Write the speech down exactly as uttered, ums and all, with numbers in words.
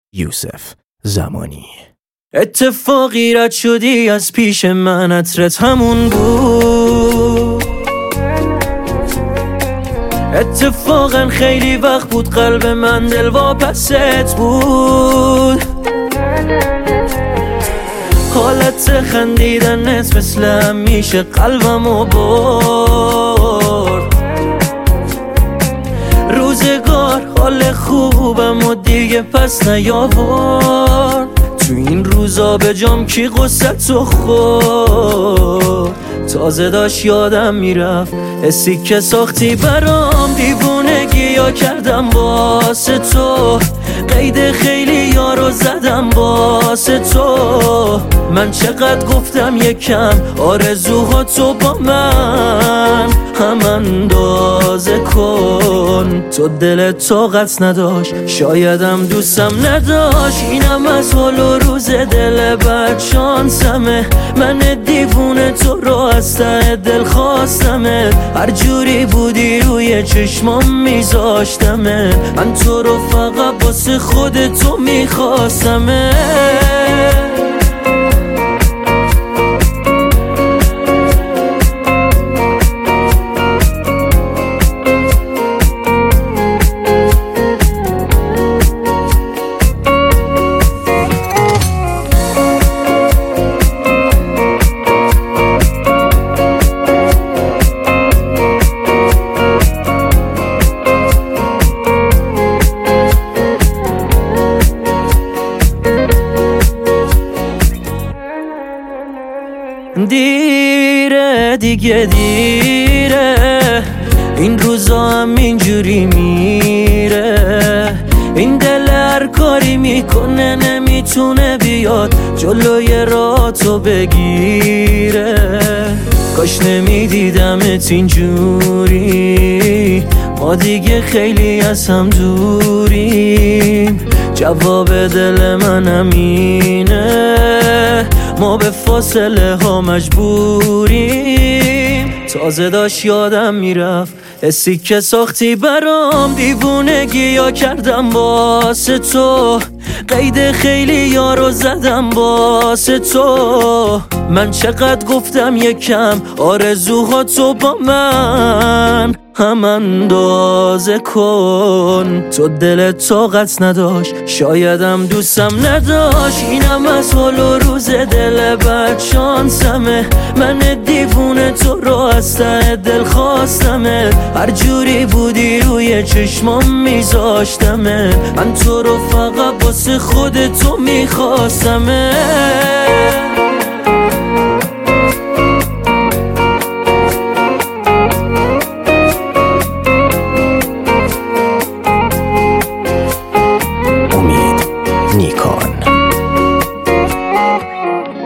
یوسف زمانی. اتفاقی رد شدی از پیش من، عطرت همون بود. اتفاقا خیلی وقت بود قلب من دلواپست بود. حالت خندیدنت مثل همیشه قلبمو برد. روزگار حال خوبم و دیگه پس نیاورد. تو این روزا به جام کی قصتو خورد. تازه داشت یادم میرفت حسی که ساختی برام، دیوونگی یا کردم واسه تو. قید خیلی یارو زدم واسه تو. من چقدر گفتم یکم آرزوها تو با من هم اندازه کن. تو دلت طاقت نداشت، شایدم دوستم نداشت. اینم از حال و روز دل بد شانسمه. من دیوونه تو رو از ته دل خواستمه. هر جوری بودی روی چشمام میذاشتمه. من تو رو فقط واسه خود تو میخواستمه. دیره دیگه دیره، این روزا هم اینجوری میره. این دل هر کاری میکنه نمیتونه بیاد جلوی راه تو بگیره. کاش نمیدیدمت اینجوری، ما دیگه خیلی از هم دوریم. جواب دل من همینه، ما به فاصله ها مجبوریم. تازه داشت یادم میرفت حسی که ساختی برام، دیوونگی یا کردم واسه تو. قید خیلی یارو زدم واسه تو. من چقدر گفتم یکم آرزوها تو با من هم اندازه کن. تو دلت طاقت نداشت، شایدم دوستم نداشت. اینم از حال و روز دل بد شانسمه. من دیوونه تو رو از ته دل خواستمه. هر جوری بودی روی چشمام میذاشتمه. من تو رو فقط واسه خود تو میخواستمه. امید نیکان.